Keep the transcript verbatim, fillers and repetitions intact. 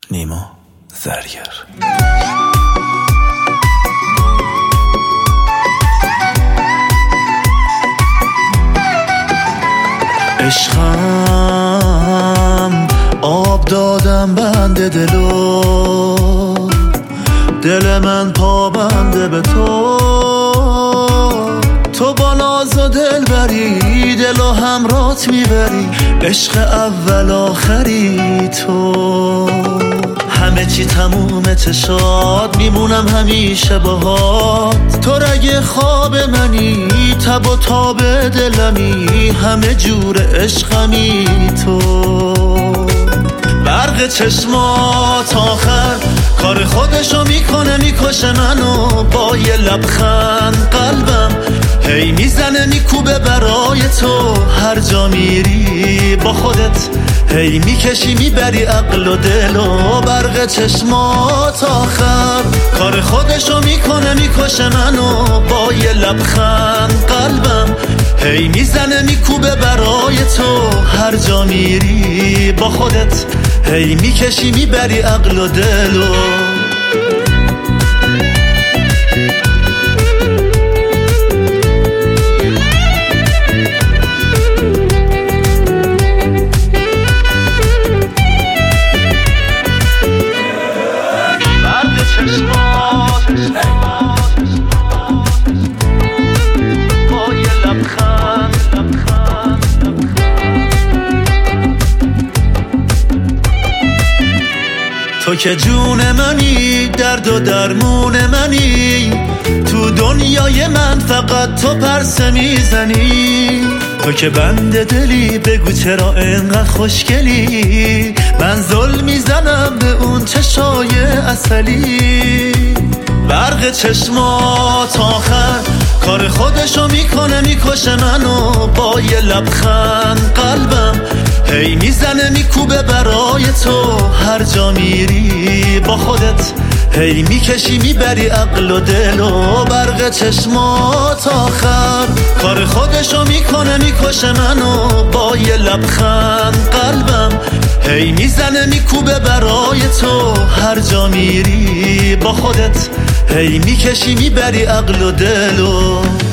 نیما زرگر. عشقم آب دادم بنده دلو، دل من پا بنده به تو. تو با ناز و دل بری، دل و همرات میبری، عشق اول آخری تو. همه چی تمومه چشات، میمونم همیشه باهات. تو رگ خواب منی، تب و تاب دلمی، همه جور عشقمی تو. برق چشمات آخر کار خودشو میکنه، میکشه منو با یه لبخند. قلبم هی میزنه میکوبه برای تو، هر جا میری با خودت هی میکشی میبری عقل و دل. و برق چشمات آخر کار خودشو میکنه، میکشه منو با یه لبخند. قلبم هی میزنه میکوبه برای تو، هر جا میری با خودت هی میکشی میبری عقل و دل. و تو که جون منی، درد و درمون منی، تو دنیای من فقط تو پرسه میزنی. تو که بنده دلی، بگو چرا اینقدر خوشگلی، من ظلم میزنم به اون چشای عسلی. برق چشمات آخر کار خودشو میکنه، میکشه منو با یه لبخند. قلبم هی میزنه میکوبه برای تو، هر جا میری با خودت هی میکشی میبری عقل و دل. و برق چشمات آخر کار خودشو میکنه، میکشه منو با یه لبخند. قلبم هی میزنه میکوبه برای تو، هر جا میری با خودت هی میکشی میبری عقل و دل. و